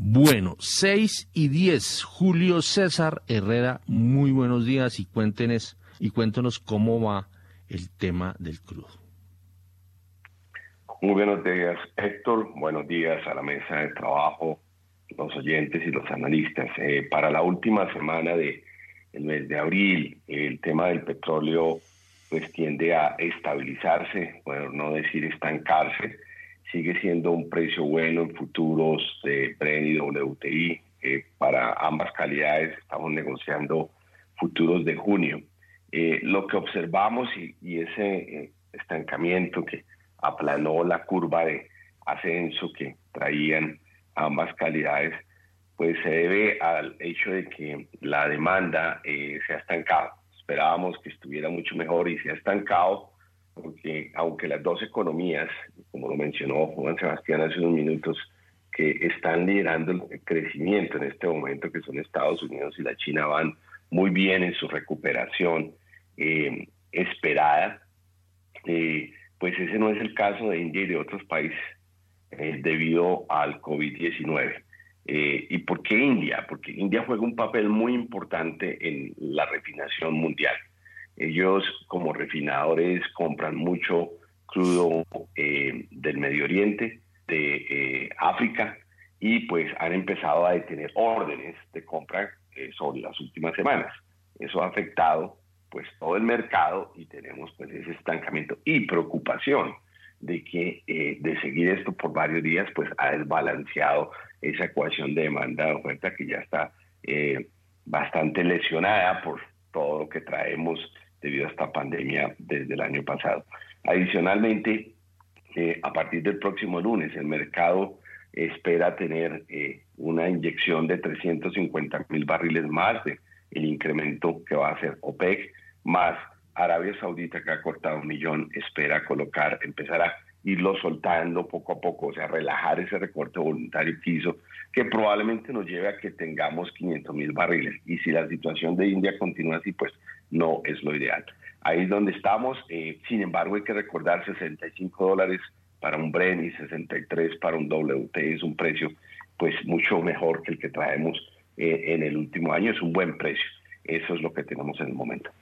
Bueno, 6:10, Julio César Herrera, muy buenos días y cuéntenos cómo va el tema del crudo. Muy buenos días, Héctor. Buenos días a la mesa de trabajo, los oyentes y los analistas. Para la última semana del mes de abril, el tema del petróleo pues tiende a estabilizarse, bueno, no decir estancarse. Sigue siendo un precio bueno en futuros de Brent y WTI. Para ambas calidades estamos negociando futuros de junio. Lo que observamos y ese estancamiento que aplanó la curva de ascenso que traían ambas calidades, pues se debe al hecho de que la demanda se ha estancado. Esperábamos que estuviera mucho mejor y se ha estancado, porque aunque las dos economías, como lo mencionó Juan Sebastián hace unos minutos, que están liderando el crecimiento en este momento, que son Estados Unidos y la China, van muy bien en su recuperación esperada, pues ese no es el caso de India y de otros países debido al COVID-19. ¿Y por qué India? Porque India juega un papel muy importante en la refinación mundial. Ellos, como refinadores, compran mucho crudo del Medio Oriente, de África, y pues han empezado a detener órdenes de compra sobre las últimas semanas. Eso ha afectado pues todo el mercado y tenemos pues ese estancamiento y preocupación de que de seguir esto por varios días pues ha desbalanceado esa ecuación de demanda de oferta que ya está bastante lesionada por todo lo que traemos debido a esta pandemia desde el año pasado. Adicionalmente, a partir del próximo lunes, el mercado espera tener una inyección de 350,000 barriles más de el incremento que va a hacer OPEC, más Arabia Saudita, que ha cortado 1 millón, espera empezar a irlo soltando poco a poco, o sea, relajar ese recorte voluntario que hizo, que probablemente nos lleve a que tengamos 500,000 barriles. Y si la situación de India continúa así, pues no es lo ideal. Ahí es donde estamos. Sin embargo, hay que recordar $65 para un Brent y 63 para un WTI. Es un precio pues mucho mejor que el que traemos en el último año. Es un buen precio. Eso es lo que tenemos en el momento.